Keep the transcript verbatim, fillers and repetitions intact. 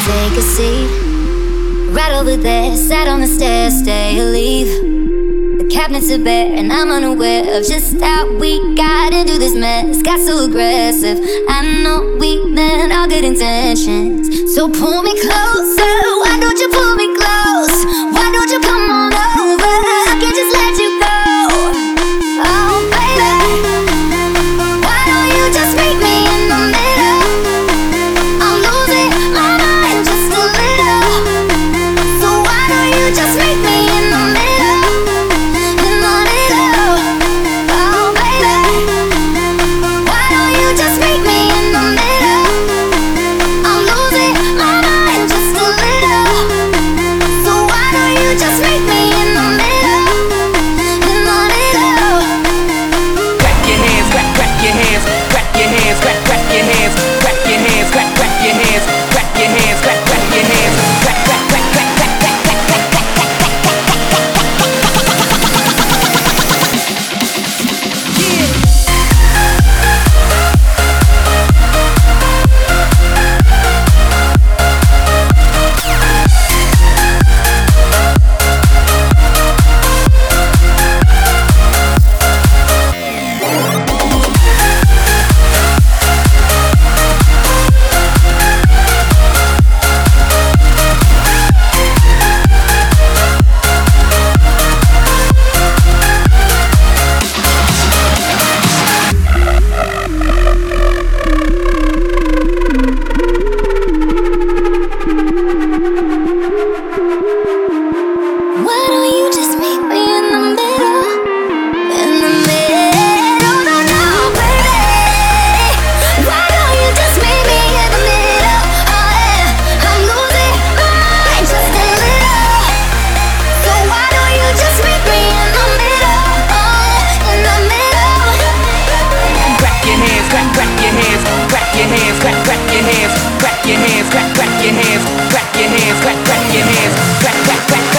take a seat. Right over there, sat on the stairs, stay or leave. The cabinets are bare and I'm unaware of just how we got into this mess. Got so aggressive, I know we meant all good intentions. So pull me closer, why don't you pull me close? Why don't you come on over? I can't just let you go. Oh baby, why don't you just meet me in the middle? I'm losing my mind just a little. So why don't you just meet me in the middle? In the middle. Oh baby, why don't you just meet me in the middle? I'm losing my mind just a little. So why don't you just meet me in the middle? In the middle. Clap your hands, clap, clap your hands, clap your hands, clap, clap your hands, clap your hands, clap, clap your hands, clap your hands, clap, clap your hands, clap, clap, clap, clap, clap, clap, clap, clap, clap, Why don't you just meet me in the middle? In the middle, no, no, baby. Why don't you just meet me in the middle? Oh yeah, I'm losing my mind just a little. So why don't you just meet me in the middle? Oh, in the middle. clap your hands, clap, clap your hands, clap your hands, clap, clap your hands, clap your hands, clap, clap your hands, clap your hands, clap, clap your hands, clap, clap, clap.